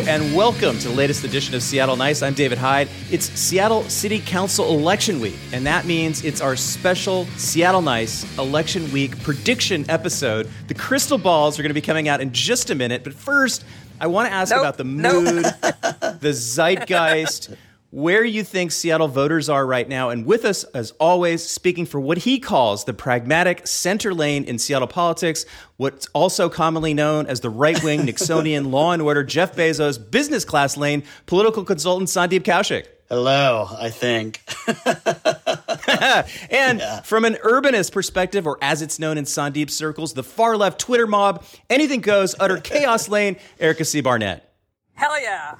and welcome to the latest edition of Seattle Nice. I'm David Hyde. It's Seattle City Council election week, and that means it's our special Seattle Nice election week prediction episode. The crystal balls are going to be coming out in just a minute, but first, I want to ask about the mood, the zeitgeist, where you think Seattle voters are right now. And with us, as always, speaking for what he calls the pragmatic center lane in Seattle politics, what's also commonly known as the right-wing Nixonian law and order Jeff Bezos business class lane, political consultant Sandeep Kaushik. Hello, I think. And from an urbanist perspective, or as it's known in Sandeep circles, the far-left Twitter mob, anything goes, utter chaos lane, Erica C. Barnett. Hell yeah.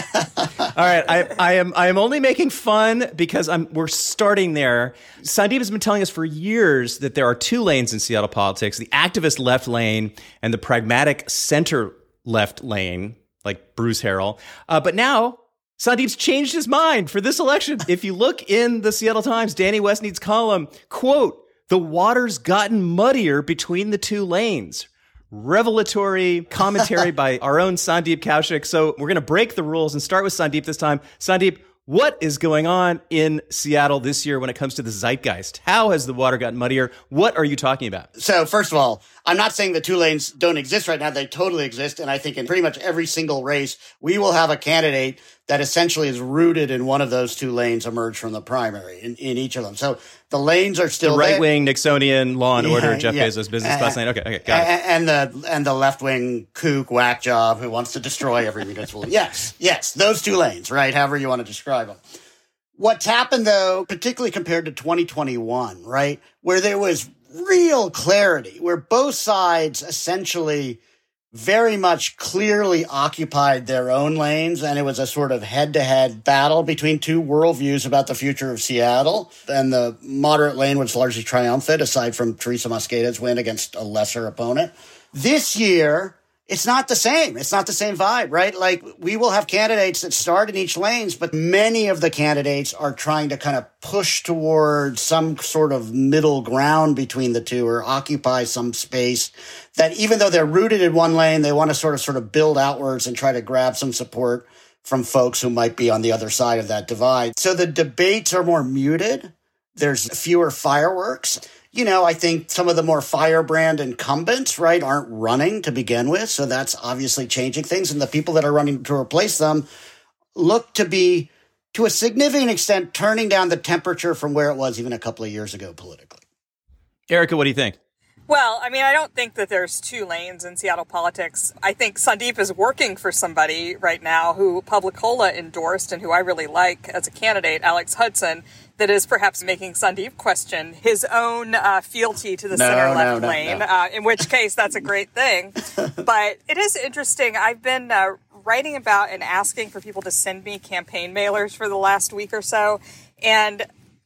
All right, I am only making fun because we're starting there. Sandeep has been telling us for years that there are two lanes in Seattle politics, the activist left lane and the pragmatic center left lane, like Bruce Harrell. But now Sandeep's changed his mind for this election. If you look in the Seattle Times, Danny Westneat's column, quote, "The water's gotten muddier between the two lanes." Revelatory commentary by our own Sandeep Kaushik. So we're going to break the rules and start with Sandeep this time. Sandeep, what is going on in Seattle this year when it comes to the zeitgeist? How has the water gotten muddier? What are you talking about? So first of all, I'm not saying the two lanes don't exist right now. They totally exist. And I think in pretty much every single race, we will have a candidate that essentially is rooted in one of those two lanes emerge from the primary in each of them. So the lanes are still the right-wing Nixonian law and order, Jeff Bezos business class lane. Okay, got it. And the left-wing kook whack job who wants to destroy every municipal. Yes, those two lanes, right? However you want to describe them. What's happened, though, particularly compared to 2021, right, where there was real clarity, where both sides essentially very much clearly occupied their own lanes, and it was a sort of head-to-head battle between two worldviews about the future of Seattle. And the moderate lane was largely triumphant, aside from Teresa Mosqueda's win against a lesser opponent. This year, it's not the same. It's not the same vibe, right? Like, we will have candidates that start in each lanes, but many of the candidates are trying to kind of push towards some sort of middle ground between the two, or occupy some space that, even though they're rooted in one lane, they want to sort of build outwards and try to grab some support from folks who might be on the other side of that divide. So the debates are more muted. There's fewer fireworks. You know, I think some of the more firebrand incumbents, right, aren't running to begin with. So that's obviously changing things. And the people that are running to replace them look to be, to a significant extent, turning down the temperature from where it was even a couple of years ago politically. Erica, what do you think? Well, I mean, I don't think that there's two lanes in Seattle politics. I think Sandeep is working for somebody right now who Publicola endorsed and who I really like as a candidate, Alex Hudson, that is perhaps making Sandeep question his own fealty to the center-left lane, in which case that's a great thing. But it is interesting. I've been writing about and asking for people to send me campaign mailers for the last week or so, and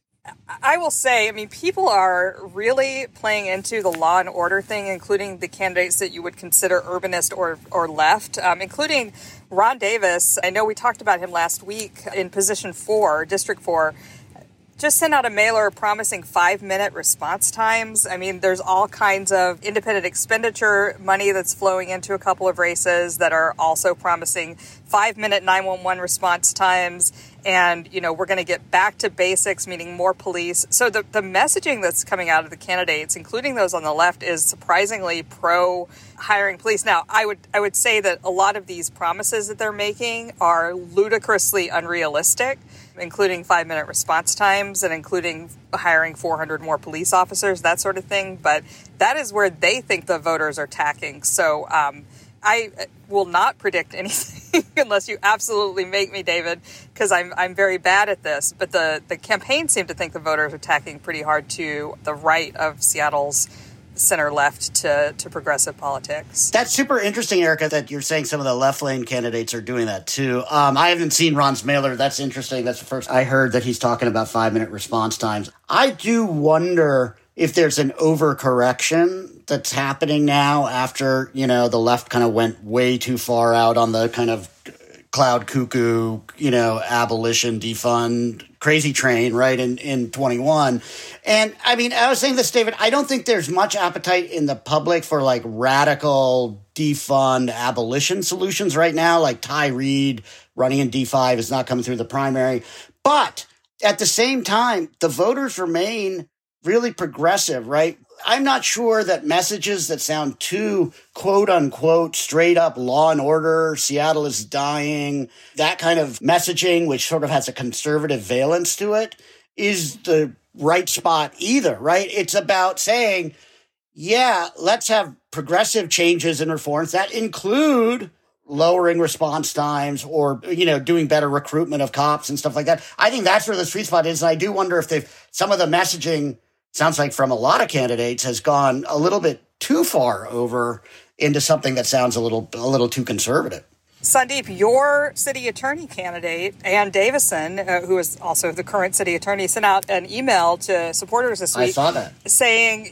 I will say, I mean, people are really playing into the law and order thing, including the candidates that you would consider urbanist or left, including Ron Davis. I know we talked about him last week in position 4, District 4, just sent out a mailer promising 5-minute response times. I mean, there's all kinds of independent expenditure money that's flowing into a couple of races that are also promising 5-minute 911 response times. And, you know, we're going to get back to basics, meaning more police. So the messaging that's coming out of the candidates, including those on the left, is surprisingly pro hiring police. Now, I would say that a lot of these promises that they're making are ludicrously unrealistic, including 5-minute response times and including hiring 400 more police officers, that sort of thing. But that is where they think the voters are tacking. So I will not predict anything unless you absolutely make me, David, because I'm very bad at this. But the campaign seemed to think the voters are tacking pretty hard to the right of Seattle's center-left to progressive politics. That's super interesting, Erica, that you're saying some of the left-lane candidates are doing that, too. I haven't seen Ron's mailer. That's interesting. That's the first I heard that he's talking about 5-minute response times. I do wonder if there's an overcorrection that's happening now after, you know, the left kind of went way too far out on the kind of cloud cuckoo, you know, abolition, defund crazy train, right, in 21. And I mean, I was saying this, David, I don't think there's much appetite in the public for like radical defund abolition solutions right now. Like Ty Reid running in D5 is not coming through the primary. But at the same time, the voters remain really progressive, right? I'm not sure that messages that sound too quote unquote straight up law and order, Seattle is dying, that kind of messaging, which sort of has a conservative valence to it, is the right spot either, right? It's about saying, yeah, let's have progressive changes and reforms that include lowering response times or, doing better recruitment of cops and stuff like that. I think that's where the sweet spot is. And I do wonder if some of the messaging, sounds like from a lot of candidates, has gone a little bit too far over into something that sounds a little too conservative. Sandeep, your city attorney candidate, Ann Davison, who is also the current city attorney, sent out an email to supporters this week. I saw that. Saying,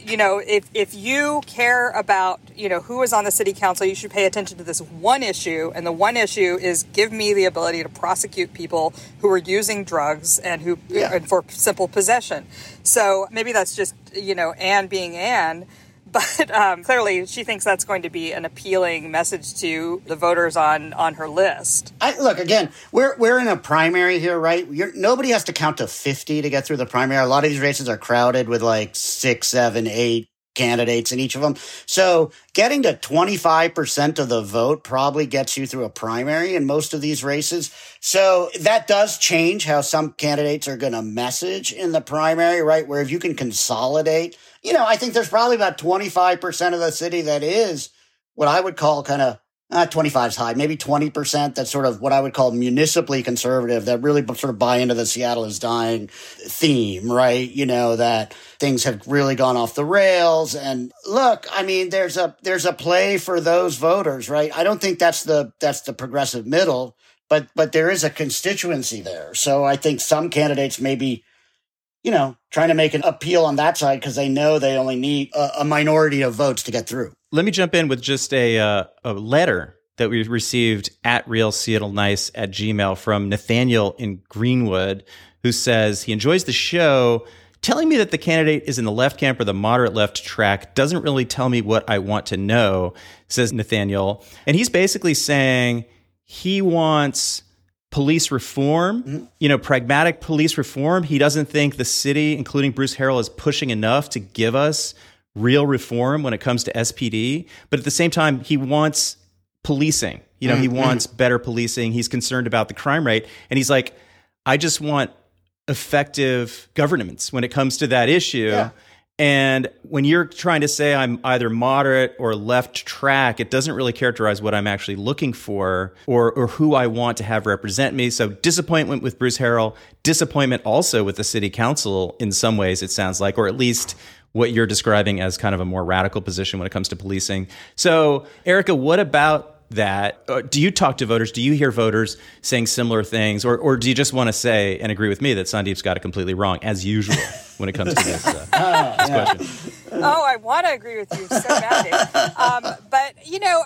if you care about, who is on the city council, you should pay attention to this one issue. And the one issue is give me the ability to prosecute people who are using drugs and and for simple possession. So maybe that's just, Ann being Ann. But clearly, she thinks that's going to be an appealing message to the voters on her list. Look, again, we're in a primary here, right? Nobody has to count to 50 to get through the primary. A lot of these races are crowded with like 6, 7, 8 candidates in each of them. So getting to 25% of the vote probably gets you through a primary in most of these races. So that does change how some candidates are going to message in the primary, right? Where if you can consolidate, I think there's probably about 25% of the city that is what I would call kind of 25 is high, maybe 20%. That's sort of what I would call municipally conservative, that really sort of buy into the Seattle is dying theme, right? That things have really gone off the rails. And look, I mean, there's a play for those voters, right? I don't think that's the progressive middle, but there is a constituency there. So I think some candidates may be, trying to make an appeal on that side because they know they only need a minority of votes to get through. Let me jump in with just a letter that we received at realseattlenice@gmail from Nathaniel in Greenwood, who says he enjoys the show. Telling me that the candidate is in the left camp or the moderate left track doesn't really tell me what I want to know, says Nathaniel. And he's basically saying he wants police reform, pragmatic police reform. He doesn't think the city, including Bruce Harrell, is pushing enough to give us real reform when it comes to SPD. But at the same time, he wants policing. He wants better policing. He's concerned about the crime rate. And he's like, I just want effective governance when it comes to that issue. Yeah. And when you're trying to say I'm either moderate or left track, it doesn't really characterize what I'm actually looking for or who I want to have represent me. So disappointment with Bruce Harrell, disappointment also with the city council in some ways, it sounds like, or at least what you're describing as kind of a more radical position when it comes to policing. So, Erica, what about that? Do you talk to voters? Do you hear voters saying similar things? Or do you just want to say and agree with me that Sandeep's got it completely wrong, as usual, when it comes to this question? Oh, I want to agree with you so badly. But,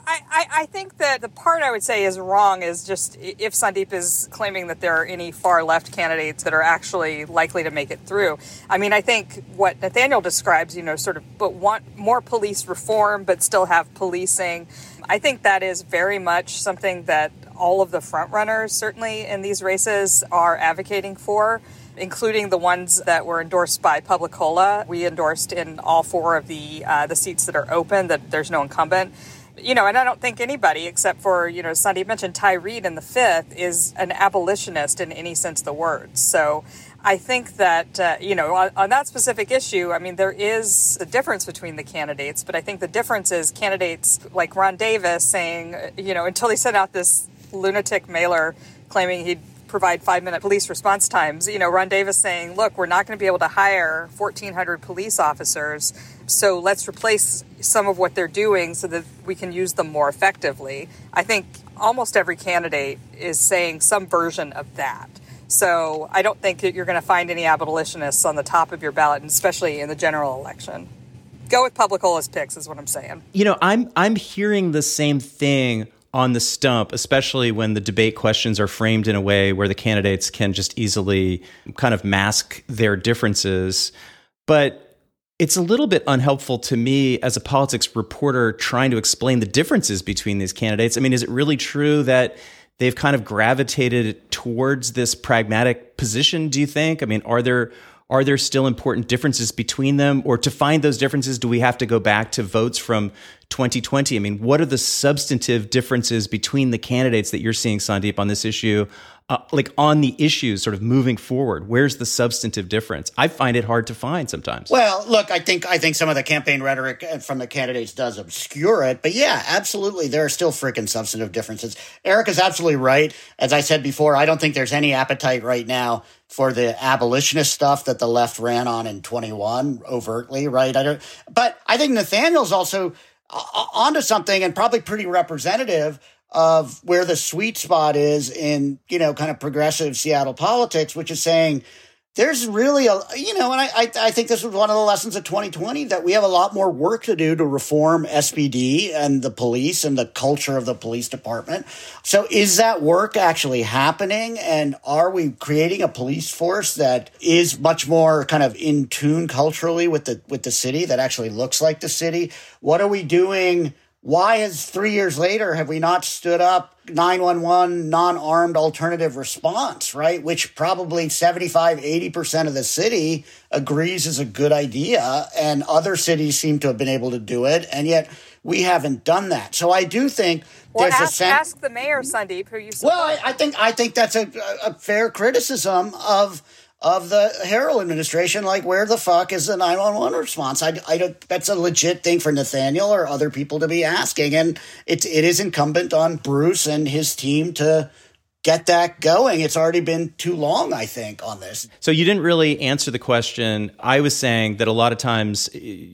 I think that the part I would say is wrong is just if Sandeep is claiming that there are any far left candidates that are actually likely to make it through. I mean, I think what Nathaniel describes, but want more police reform, but still have policing. I think that is very much something that all of the front runners, certainly in these races, are advocating for, including the ones that were endorsed by Publicola. We endorsed in all 4 of the seats that are open that there's no incumbent. And I don't think anybody except for, Sandeep mentioned Ty Reid in the 5th is an abolitionist in any sense of the word. So I think that, on that specific issue, I mean, there is a difference between the candidates, but I think the difference is candidates like Ron Davis saying, until he sent out this lunatic mailer claiming he'd provide 5-minute police response times, Ron Davis saying, look, we're not going to be able to hire 1,400 police officers, so let's replace some of what they're doing so that we can use them more effectively. I think almost every candidate is saying some version of that. So I don't think that you're going to find any abolitionists on the top of your ballot, and especially in the general election. Go with Publicola's picks is what I'm saying. I'm hearing the same thing on the stump, especially when the debate questions are framed in a way where the candidates can just easily kind of mask their differences. But it's a little bit unhelpful to me as a politics reporter trying to explain the differences between these candidates. I mean, is it really true that they've kind of gravitated towards this pragmatic position, do you think? I mean, are there still important differences between them? Or to find those differences, do we have to go back to votes from 2020? I mean, what are the substantive differences between the candidates that you're seeing, Sandeep, on this issue? Like on the issues sort of moving forward, where's the substantive difference? I find it hard to find sometimes. Well, look, I think some of the campaign rhetoric from the candidates does obscure it. But yeah, absolutely, there are still freaking substantive differences. Eric is absolutely right. As I said before, I don't think there's any appetite right now for the abolitionist stuff that the left ran on in 21 overtly, right? But I think Nathaniel's also onto something, and probably pretty representative of where the sweet spot is in, kind of progressive Seattle politics, which is saying there's really and I think this was one of the lessons of 2020, that we have a lot more work to do to reform SPD and the police and the culture of the police department. So is that work actually happening? And are we creating a police force that is much more kind of in tune culturally with the city, that actually looks like the city? What are we doing? Why is 3 years later have we not stood up 911 non-armed alternative response, right? Which probably 75-80% of the city agrees is a good idea, and other cities seem to have been able to do it, and yet we haven't done that. So I do think there's ask the mayor, Sandeep, who you support. Well, I think that's a fair criticism of the Harrell administration, like, where the fuck is the 911 response? I don't. That's a legit thing for Nathaniel or other people to be asking, and it is incumbent on Bruce and his team to get that going. It's already been too long, I think, on this. So you didn't really answer the question. I was saying that a lot of times,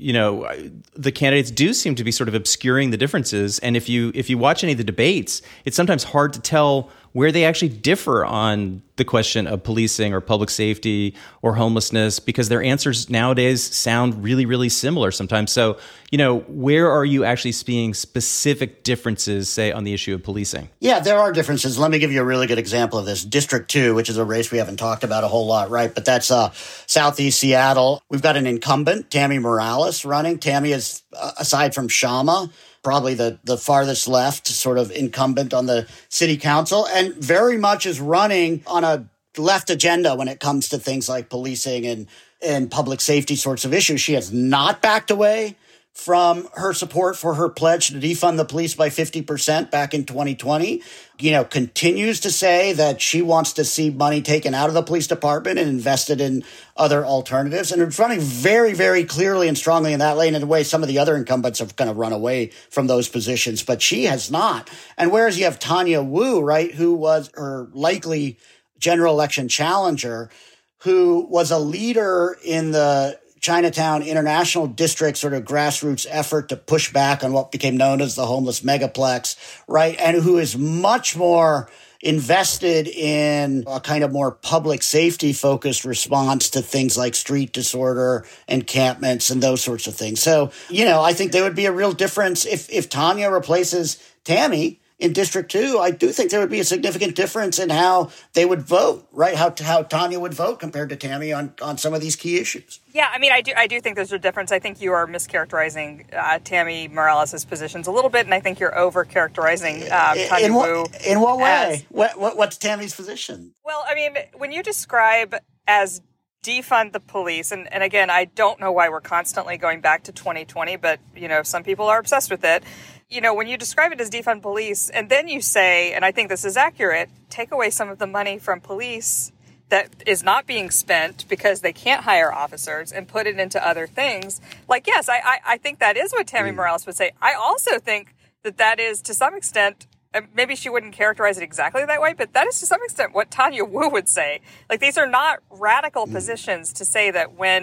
the candidates do seem to be sort of obscuring the differences, and if you watch any of the debates, it's sometimes hard to tell where they actually differ on the question of policing or public safety or homelessness, because their answers nowadays sound really, really similar sometimes. So, where are you actually seeing specific differences, say, on the issue of policing? Yeah, there are differences. Let me give you a really good example of this. District 2, which is a race we haven't talked about a whole lot, right? But that's Southeast Seattle. We've got an incumbent, Tammy Morales, running. Tammy is, aside from Shama, probably the farthest left sort of incumbent on the city council, and very much is running on a left agenda when it comes to things like policing and public safety sorts of issues. She has not backed away from her support for her pledge to defund the police by 50% back in 2020, continues to say that she wants to see money taken out of the police department and invested in other alternatives. And it's running very, very clearly and strongly in that lane, in a way some of the other incumbents have kind of run away from those positions, but she has not. And whereas you have Tanya Wu, right, who was her likely general election challenger, who was a leader in the Chinatown International District sort of grassroots effort to push back on what became known as the homeless megaplex, right? And who is much more invested in a kind of more public safety focused response to things like street disorder, encampments, and those sorts of things. So, I think there would be a real difference if Tanya replaces Tammy in District 2. I do think there would be a significant difference in how they would vote, right? How Tanya would vote compared to Tammy on some of these key issues. Yeah, I mean, I do think there's a difference. I think you are mischaracterizing Tammy Morales' positions a little bit, and I think you're overcharacterizing Tanya Wu. In what way? What's Tammy's position? Well, I mean, when you describe as defund the police, and again, I don't know why we're constantly going back to 2020, but, some people are obsessed with it. When you describe it as defund police, and then you say, and I think this is accurate, take away some of the money from police that is not being spent because they can't hire officers and put it into other things. Like, yes, I think that is what Tammy Morales would say. I also think that is, to some extent, maybe she wouldn't characterize it exactly that way, but that is to some extent what Tanya Wu would say. Like, these are not radical positions to say that when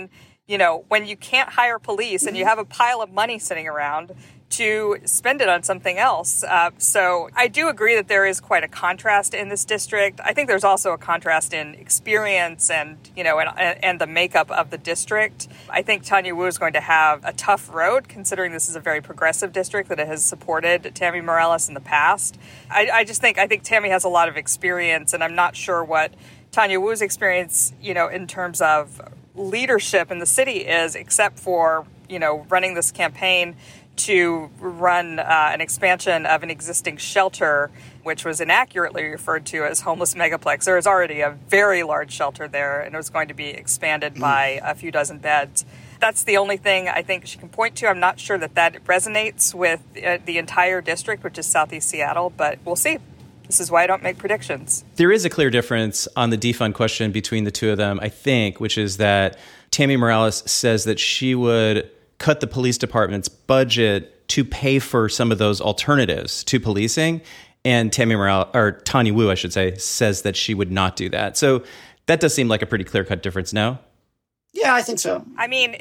when you can't hire police and you have a pile of money sitting around, to spend it on something else. So I do agree that there is quite a contrast in this district. I think there's also a contrast in experience and the makeup of the district. I think Tanya Wu is going to have a tough road, considering this is a very progressive district that has supported Tammy Morales in the past. I think Tammy has a lot of experience, and I'm not sure what Tanya Wu's experience, in terms of leadership in the city is, except for, running this campaign to run an expansion of an existing shelter, which was inaccurately referred to as homeless megaplex. There is already a very large shelter there, and it was going to be expanded by a few dozen beds. That's the only thing I think she can point to. I'm not sure that resonates with the entire district, which is Southeast Seattle, but we'll see. This is why I don't make predictions. There is a clear difference on the defund question between the two of them, I think, which is that Tammy Morales says that she would cut the police department's budget to pay for some of those alternatives to policing. And Tanya Wu, I should say, says that she would not do that. So that does seem like a pretty clear-cut difference, no? Yeah, I think so. I mean,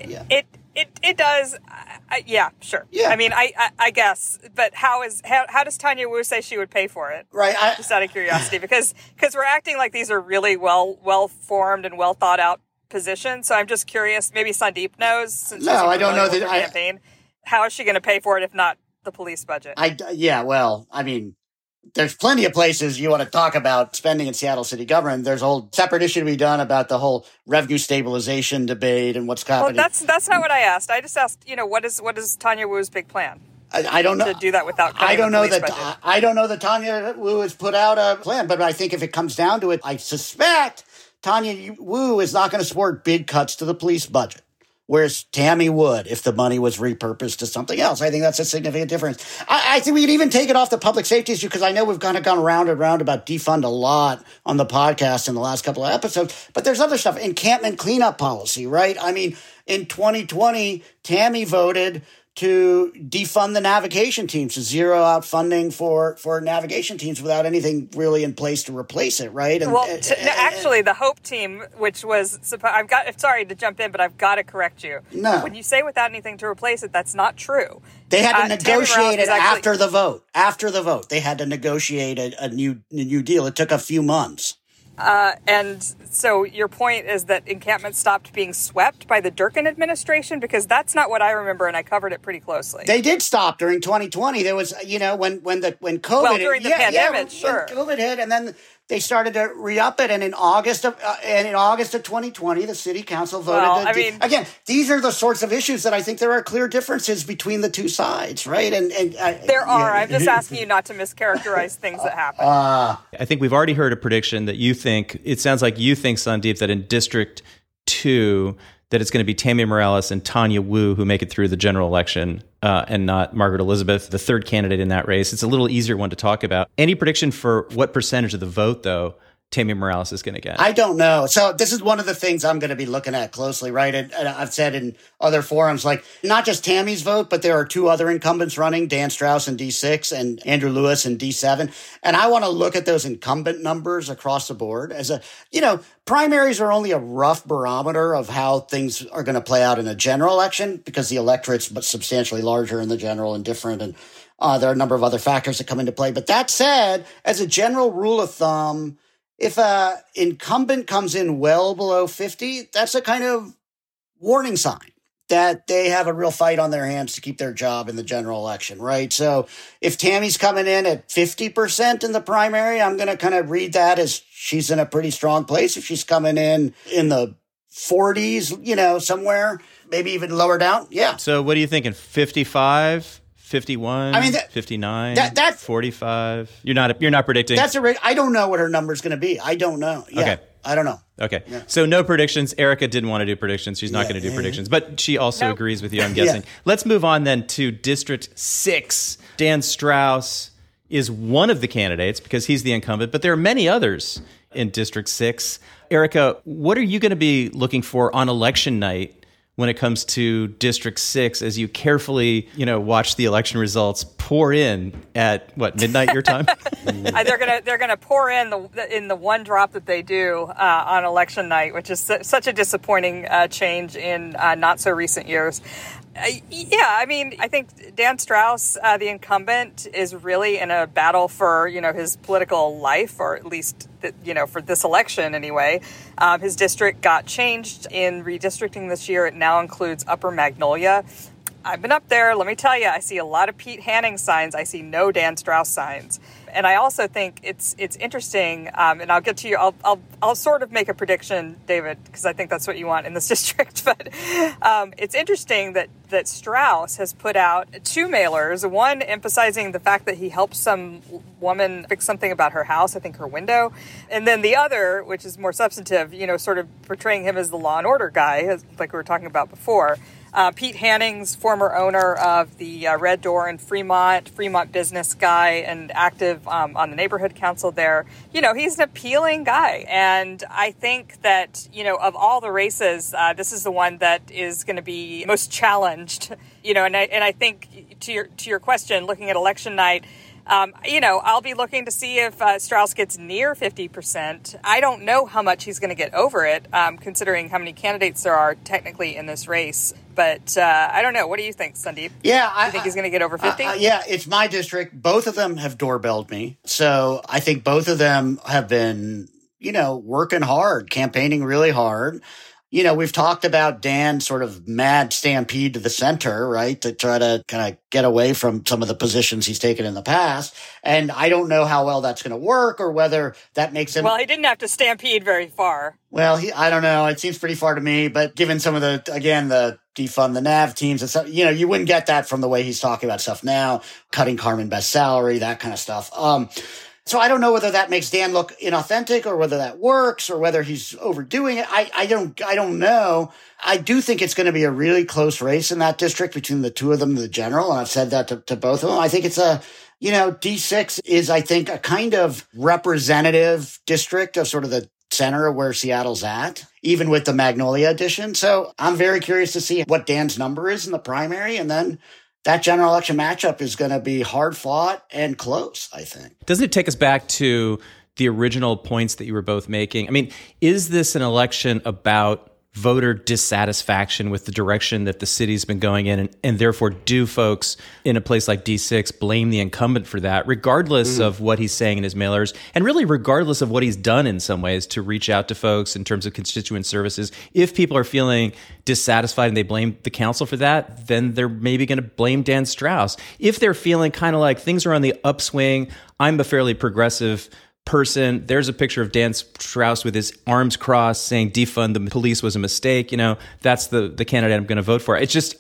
it does. Yeah, sure. Yeah. I mean, I guess. But how does Tanya Wu say she would pay for it? Right. Just out of curiosity, because we're acting like these are really well formed and well thought out position. So I'm just curious. Maybe Sandeep knows. Since no, I don't know that. Campaign. How is she going to pay for it if not the police budget? Well, I mean, there's plenty of places you want to talk about spending in Seattle city government. There's a whole separate issue to be done about the whole revenue stabilization debate and what's happening. Well, that's not what I asked. I just asked, what is Tanya Wu's big plan? I don't know to do that without. I don't know that. Budget. I don't know that Tanya Wu has put out a plan, but I think if it comes down to it, I suspect Tanya Wu is not going to support big cuts to the police budget, whereas Tammy would if the money was repurposed to something else. I think that's a significant difference. I think we could even take it off the public safety issue, because I know we've kind of gone round and round about defund a lot on the podcast in the last couple of episodes, but there's other stuff. Encampment cleanup policy, right? I mean, in 2020, Tammy voted to defund the navigation teams, to zero out funding for navigation teams without anything really in place to replace it, right? And, actually, the Hope team, which was sorry to jump in, but I've got to correct you. No. When you say without anything to replace it, that's not true. They had to negotiate it after the vote. After the vote, they had to negotiate a new deal. It took a few months. And so your point is that encampment stopped being swept by the Durkan administration? Because that's not what I remember, and I covered it pretty closely. They did stop during 2020. There was, when COVID... Well, during the pandemic, sure. When COVID hit, and then they started to re-up it, and in August of 2020, the city council voted. Again, these are the sorts of issues that I think there are clear differences between the two sides, right? And there are. I'm just asking you not to mischaracterize things that happen. I think we've already heard a prediction that you think. It sounds like you think, Sandeep, that in District 2, that it's going to be Tammy Morales and Tanya Wu who make it through the general election, and not Margaret Elizabeth, the third candidate in that race. It's a little easier one to talk about. Any prediction for what percentage of the vote, though, Tammy Morales is going to get? I don't know. So this is one of the things I'm going to be looking at closely, right? And I've said in other forums, like, not just Tammy's vote, but there are two other incumbents running, Dan Strauss in D6 and Andrew Lewis in D7. And I want to look at those incumbent numbers across the board as primaries are only a rough barometer of how things are going to play out in a general election, because the electorate's substantially larger in the general and different. And there are a number of other factors that come into play. But that said, as a general rule of thumb, if an incumbent comes in well below 50, that's a kind of warning sign that they have a real fight on their hands to keep their job in the general election, right? So if Tammy's coming in at 50% in the primary, I'm going to kind of read that as she's in a pretty strong place. If she's coming in the 40s, somewhere, maybe even lower down, yeah. So what are you thinking, 55? 51, 59, 45. You're not predicting. I don't know what her number's going to be. I don't know. Yeah, okay. I don't know. Okay. Yeah. So no predictions. Erica didn't want to do predictions. She's not going to do predictions, but she also agrees with you, I'm guessing. Let's move on then to District 6. Dan Strauss is one of the candidates because he's the incumbent, but there are many others in District 6. Erica, what are you going to be looking for on election night when it comes to District 6 as you carefully, watch the election results pour in at midnight your time? They're gonna pour in the one drop that they do on election night, which is such a disappointing change in not so recent years. I think Dan Strauss, the incumbent, is really in a battle for, his political life, or at least, for this election anyway. His district got changed in redistricting this year. It now includes Upper Magnolia. I've been up there. Let me tell you, I see a lot of Pete Hanning signs. I see no Dan Strauss signs. And I also think it's interesting, and I'll get to you. I'll sort of make a prediction, David, because I think that's what you want in this district. But it's interesting that Strauss has put out 2 mailers, one emphasizing the fact that he helped some woman fix something about her house, I think her window, and then the other, which is more substantive, sort of portraying him as the law and order guy, like we were talking about before. Pete Hanning's former owner of the Red Door in Fremont business guy and active on the neighborhood council there. He's an appealing guy. And I think that, of all the races, this is the one that is going to be most challenged. And I think to your question, looking at election night, I'll be looking to see if Strauss gets near 50%. I don't know how much he's going to get over it, considering how many candidates there are technically in this race. But I don't know. What do you think, Sandeep? Yeah, you think he's going to get over 50? Yeah, it's my district. Both of them have doorbelled me. So I think both of them have been, working hard, campaigning really hard. We've talked about Dan's sort of mad stampede to the center, right, to try to kind of get away from some of the positions he's taken in the past. And I don't know how well that's going to work, or whether that makes him... Well, he didn't have to stampede very far. Well, I don't know. It seems pretty far to me. But given some of the defund the NAV teams and stuff, you wouldn't get that from the way he's talking about stuff now, cutting Carmen Best's salary, that kind of stuff. So I don't know whether that makes Dan look inauthentic, or whether that works, or whether he's overdoing it. I don't know. I do think it's going to be a really close race in that district between the two of them, the general. And I've said that to both of them. I think it's D6 is, I think, a kind of representative district of sort of the center of where Seattle's at, even with the Magnolia addition. So I'm very curious to see what Dan's number is in the primary. And then that general election matchup is going to be hard fought and close, I think. Doesn't it take us back to the original points that you were both making? I mean, is this an election about voter dissatisfaction with the direction that the city's been going in, and therefore do folks in a place like D6 blame the incumbent for that, regardless of what he's saying in his mailers, and really regardless of what he's done in some ways to reach out to folks in terms of constituent services? If people are feeling dissatisfied and they blame the council for that, then they're maybe going to blame Dan Strauss. If they're feeling kind of like things are on the upswing, I'm a fairly progressive person, there's a picture of Dan Strauss with his arms crossed saying defund the police was a mistake, that's the candidate I'm going to vote for. It's just,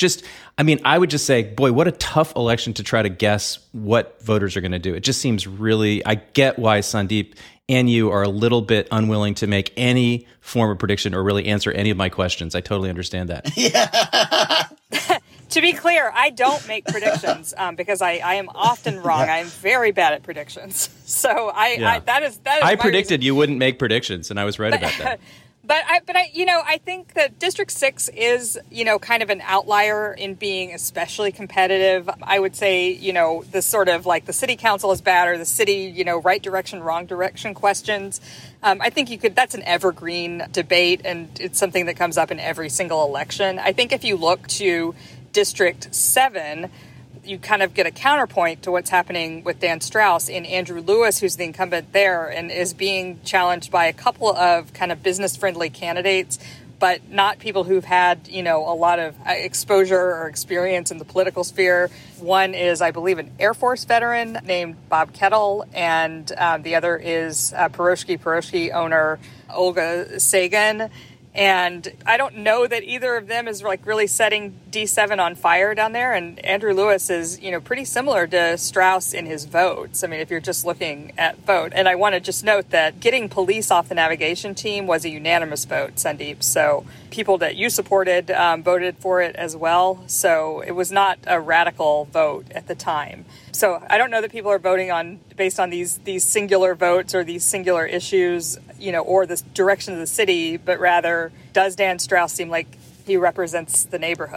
I would just say, boy, what a tough election to try to guess what voters are going to do. It just seems really, I get why Sandeep and you are a little bit unwilling to make any form of prediction or really answer any of my questions. I totally understand that. Yeah. To be clear, I don't make predictions because I am often wrong. I am very bad at predictions. So that is I predicted reason. You wouldn't make predictions, and I was right about that. But I think that District 6 is, kind of an outlier in being especially competitive. I would say, this sort of like the city council is bad, or the city, right direction, wrong direction questions. I think that's an evergreen debate, and it's something that comes up in every single election. I think if you look to District 7, you kind of get a counterpoint to what's happening with Dan Strauss in Andrew Lewis, who's the incumbent there and is being challenged by a couple of kind of business-friendly candidates, but not people who've had, a lot of exposure or experience in the political sphere. One is, I believe, an Air Force veteran named Bob Kettle, and the other is Piroshki owner Olga Sagan. And I don't know that either of them is like really setting D7 on fire down there. And Andrew Lewis is, pretty similar to Strauss in his votes. I mean, if you're just looking at vote. And I want to just note that getting police off the navigation team was a unanimous vote, Sandeep. So people that you supported voted for it as well. So it was not a radical vote at the time. So I don't know that people are voting based on these singular votes or these singular issues, or the direction of the city, but rather, does Dan Strauss seem like he represents the neighborhood?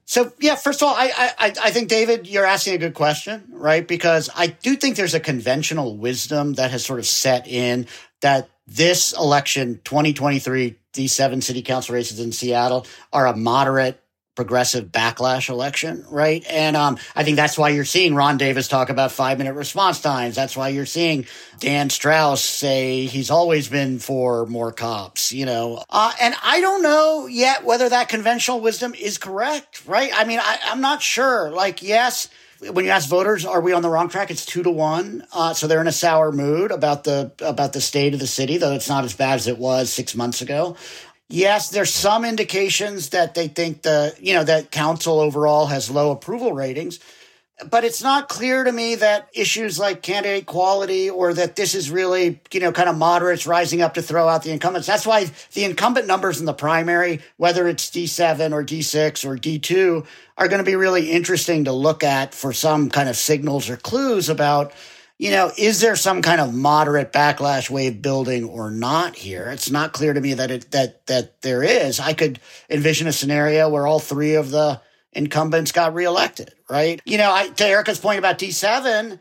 So, yeah, first of all, I think, David, you're asking a good question, right? Because I do think there's a conventional wisdom that has sort of set in that this election, 2023 D7 city council races in Seattle, are a moderate progressive backlash election, right? And I think that's why you're seeing Ron Davis talk about 5-minute response times. That's why you're seeing Dan Strauss say he's always been for more cops, And I don't know yet whether that conventional wisdom is correct, right? I mean, I'm not sure. Like, yes, when you ask voters, are we on the wrong track? It's 2-1. So they're in a sour mood about the state of the city, though it's not as bad as it was 6 months ago. Yes, there's some indications that they think that council overall has low approval ratings, but it's not clear to me that issues like candidate quality or that this is really, kind of moderates rising up to throw out the incumbents. That's why the incumbent numbers in the primary, whether it's D7 or D6 or D2, are going to be really interesting to look at for some kind of signals or clues about, is there some kind of moderate backlash wave building or not here? It's not clear to me that there is. I could envision a scenario where all three of the incumbents got reelected, right? To Erica's point about D7,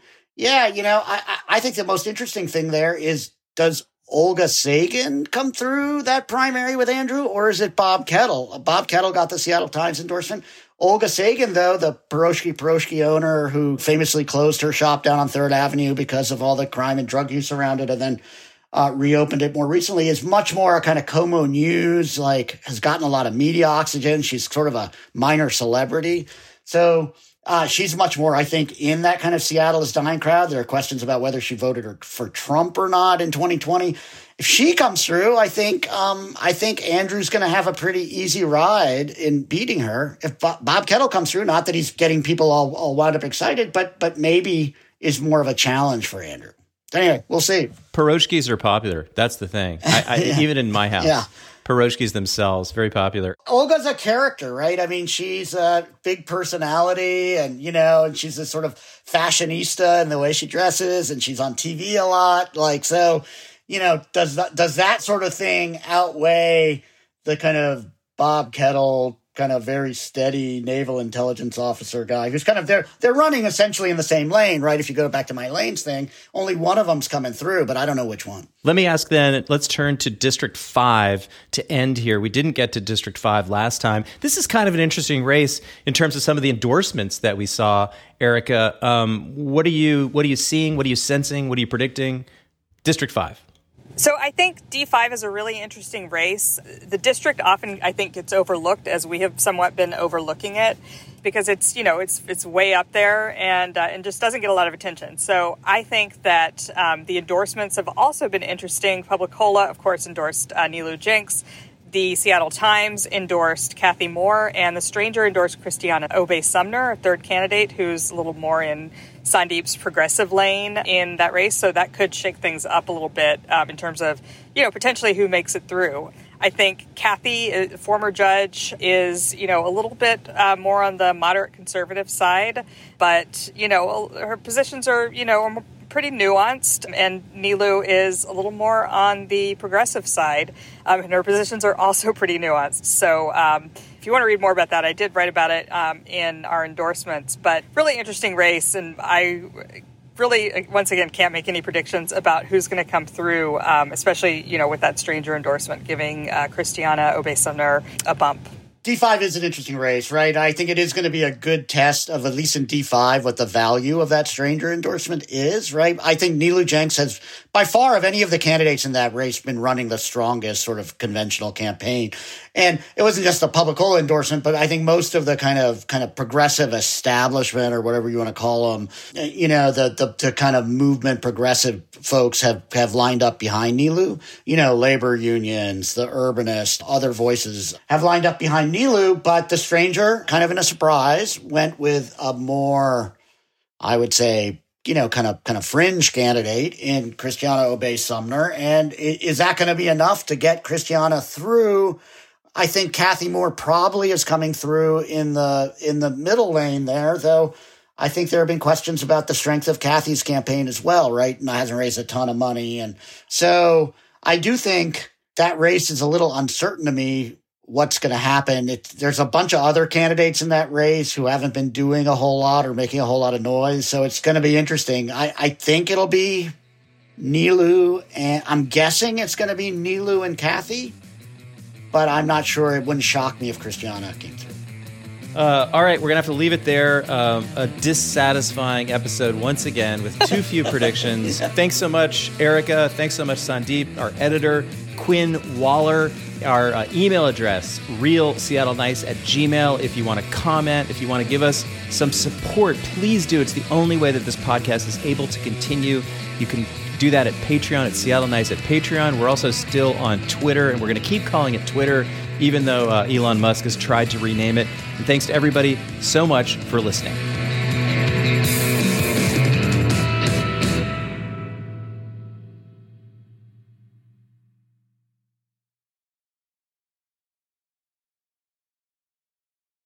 I think the most interesting thing there is, does Olga Sagan come through that primary with Andrew, or is it Bob Kettle? Bob Kettle got the Seattle Times endorsement. Olga Sagan, though, the Piroshki owner who famously closed her shop down on 3rd Avenue because of all the crime and drug use around it and then reopened it more recently, is much more a kind of Como News, has gotten a lot of media oxygen. She's sort of a minor celebrity. So she's much more, I think, in that kind of Seattle is dying crowd. There are questions about whether she voted for Trump or not in 2020. If she comes through, I think Andrew's going to have a pretty easy ride in beating her. If Bob Kettle comes through, not that he's getting people all wound up excited, but maybe is more of a challenge for Andrew. Anyway, we'll see. Piroshkis are popular. That's the thing. Yeah. Even in my house. Yeah. Piroshkis themselves, very popular. Olga's a character, right? I mean, she's a big personality and she's a sort of fashionista in the way she dresses and she's on TV a lot. Does that sort of thing outweigh the kind of Bob Kettle, kind of very steady naval intelligence officer guy who's kind of they're running essentially in the same lane, right? If you go back to my lanes thing, only one of them's coming through, but I don't know which one. Let me ask then, let's turn to District 5 to end here. We didn't get to District 5 last time. This is kind of an interesting race in terms of some of the endorsements that we saw. Erica, what are you seeing? What are you sensing? What are you predicting? District 5. So I think D5 is a really interesting race. The district often, I think, gets overlooked, as we have somewhat been overlooking it, because it's way up there and just doesn't get a lot of attention. So I think that the endorsements have also been interesting. Publicola, of course, endorsed Nilu Jenks. The Seattle Times endorsed Kathy Moore, and The Stranger endorsed Christiana Obey-Sumner, a third candidate who's a little more in Sandeep's progressive lane in that race. So that could shake things up a little bit in terms of, potentially who makes it through. I think Kathy, former judge, is, a little bit more on the moderate conservative side, but, her positions are, pretty nuanced, and Nilu is a little more on the progressive side, and her positions are also pretty nuanced. So if you want to read more about that, I did write about it in our endorsements, but really interesting race, and I really, once again, can't make any predictions about who's going to come through, especially, with that Stranger endorsement, giving Christiana Obey-Sumner a bump. D5 is an interesting race, right? I think it is going to be a good test of, at least in D5, what the value of that Stranger endorsement is, right? I think Nilu Jenks has, by far, of any of the candidates in that race, been running the strongest sort of conventional campaign. And it wasn't just the Publicola endorsement, but I think most of the kind of progressive establishment, or whatever you want to call them, the kind of movement progressive folks have lined up behind Nilu. Labor unions, the urbanists, other voices have lined up behind Nilu, but the Stranger, kind of in a surprise, went with a more, I would say, kind of fringe candidate in Christiana Obey-Sumner. And is that going to be enough to get Christiana through? I think Kathy Moore probably is coming through in the middle lane there, though I think there have been questions about the strength of Kathy's campaign as well, right? And hasn't raised a ton of money. And so I do think that race is a little uncertain to me what's going to happen. There's a bunch of other candidates in that race who haven't been doing a whole lot or making a whole lot of noise. So it's going to be interesting. I think it'll be Nilu, and I'm guessing it's going to be Nilu and Kathy, but I'm not sure. It wouldn't shock me if Christiana came through. All right, we're going to have to leave it there. A dissatisfying episode once again with too few predictions. Thanks so much, Erica. Thanks so much, Sandeep, our editor. Quinn Waller, our email address, realseattlenice@gmail. If you want to comment, if you want to give us some support, please do. It's the only way that this podcast is able to continue. You can do that at Patreon, at Seattle Nice at Patreon. We're also still on Twitter, and we're going to keep calling it Twitter, even though Elon Musk has tried to rename it. And thanks to everybody so much for listening.